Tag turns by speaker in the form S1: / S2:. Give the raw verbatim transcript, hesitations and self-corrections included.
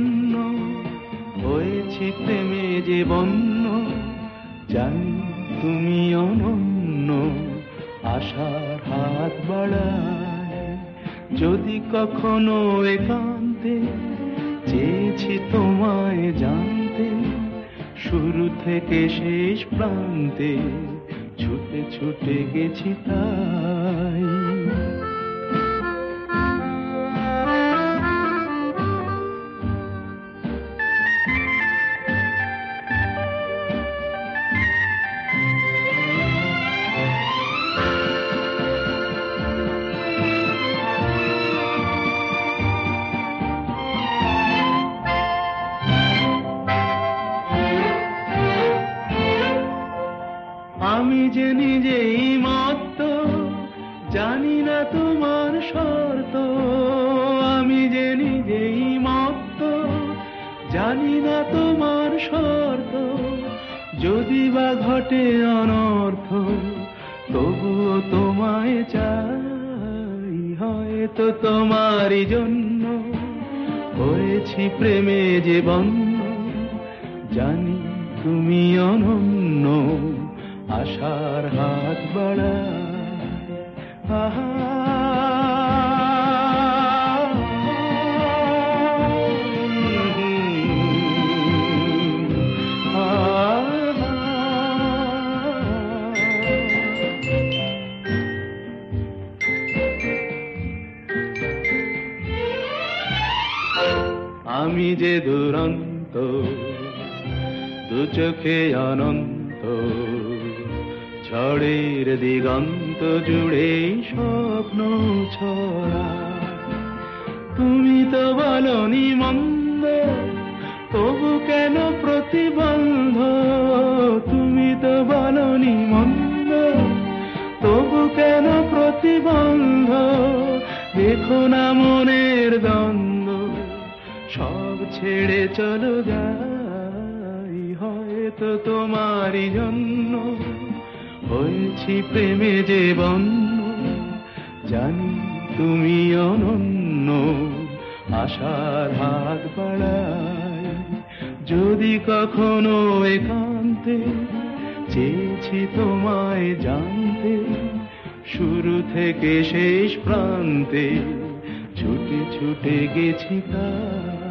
S1: জন্য হয়েছি প্রেমে যে বন্য, জানি তুমি অনন্য, আশার হাত বাড়ায় যদি কখনো একান্তে, চেয়েছি তোমায় জানতে, শুরু থেকে শেষ প্রান্তে ছুটে ছুটে গেছি তাই। আমি যে নিজেই মত্ত, জানি না তোমার শর্ত। আমি যে নিজেই মত্ত, জানি না তোমার শর্ত। যদি বা ঘটে অনর্থ, তবুও তোমায় চাই। হয়তো তোমারই জন্য হয়েছি প্রেমে যে বন্য, জানি তুমি অনন্য, আশার হাত বাড়ায়। আহা আমি যে দুরন্ত, দু চোখে অনন্ত, ঝড়ের দিগন্ত জুড়ে স্বপ্ন ছড়া। তুমি তো বলনি মন্দ, তবু কেন প্রতিবন্ধ? তুমি তো বলনি মন্দ, তবু কেন প্রতিবন্ধ? দেখো না মনের দ্বন্দ্ব, সব ছেড়ে চলো যাই। হয়তো তোমারই জন্য হয়েছি প্রেমে যে বন্য, জানি তুমি অনন্য, আশার হাত বাড়ায় যদি কখনো একান্তে, চেয়েছি তোমায় জানতে, শুরু থেকে শেষ প্রান্তে ছুটে ছুটে গেছি তাই।